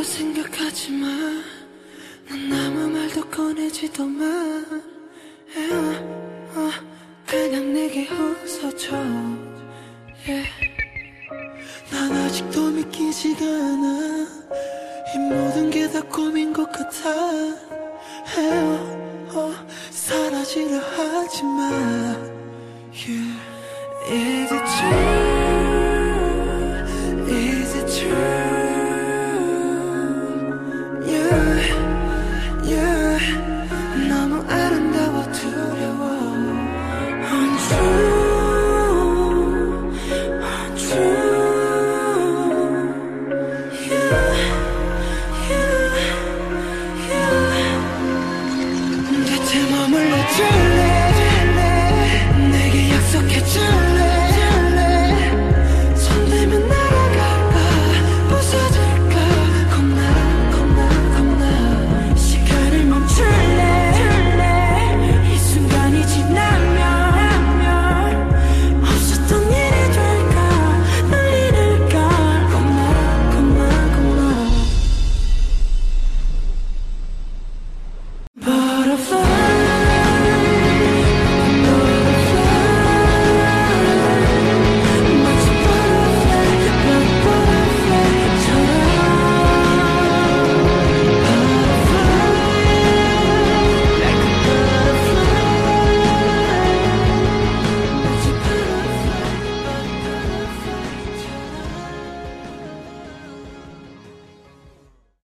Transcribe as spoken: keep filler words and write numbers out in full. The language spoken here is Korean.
생각하지 마. 난 아무 말도 꺼내지도 마. yeah, 어, 그냥 내게 웃어줘. yeah. 난 아직도 믿기지가 않아. 이 모든 게 다 꿈인 것 같아. 헤어 사라지려 하지 마. yeah. Is it true? Is it true?